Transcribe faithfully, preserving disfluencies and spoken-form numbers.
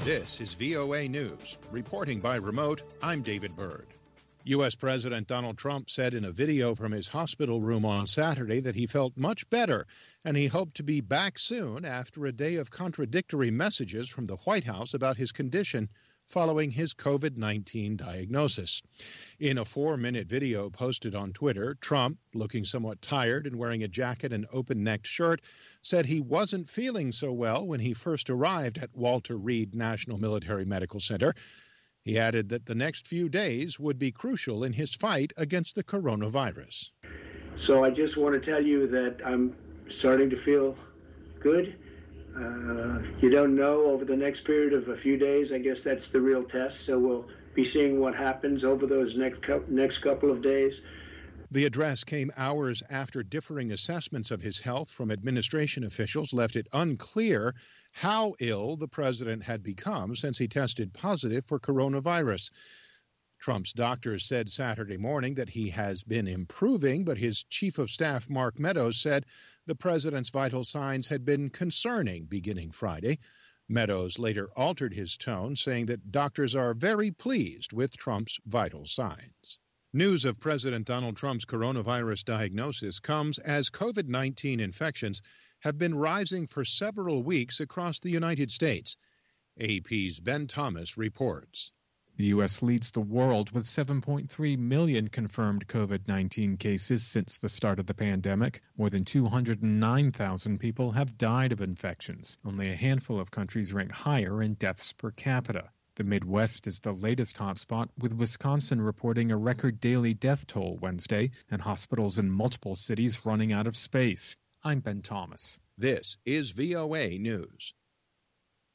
This is V O A News. Reporting by remote, I'm David Byrd. U S. President Donald Trump said in a video from his hospital room on Saturday that he felt much better and he hoped to be back soon after a day of contradictory messages from the White House about his condition following his COVID nineteen diagnosis. In a four-minute video posted on Twitter, Trump, looking somewhat tired and wearing a jacket and open-necked shirt, said he wasn't feeling so well when he first arrived at Walter Reed National Military Medical Center. He added that the next few days would be crucial in his fight against the coronavirus. So I just want to tell you that I'm starting to feel good. Uh, you don't know over the next period of a few days. I guess that's the real test. So we'll be seeing what happens over those next co- next couple of days. The address came hours after differing assessments of his health from administration officials left it unclear how ill the president had become since he tested positive for coronavirus. Trump's doctors said Saturday morning that he has been improving, but his chief of staff, Mark Meadows, said the president's vital signs had been concerning beginning Friday. Meadows later altered his tone, saying that doctors are very pleased with Trump's vital signs. News of President Donald Trump's coronavirus diagnosis comes as COVID nineteen infections have been rising for several weeks across the United States. A P's Ben Thomas reports. The U S leads the world with seven point three million confirmed COVID nineteen cases since the start of the pandemic. More than two hundred nine thousand people have died of infections. Only a handful of countries rank higher in deaths per capita. The Midwest is the latest hotspot, with Wisconsin reporting a record daily death toll Wednesday and hospitals in multiple cities running out of space. I'm Ben Thomas. This is V O A News.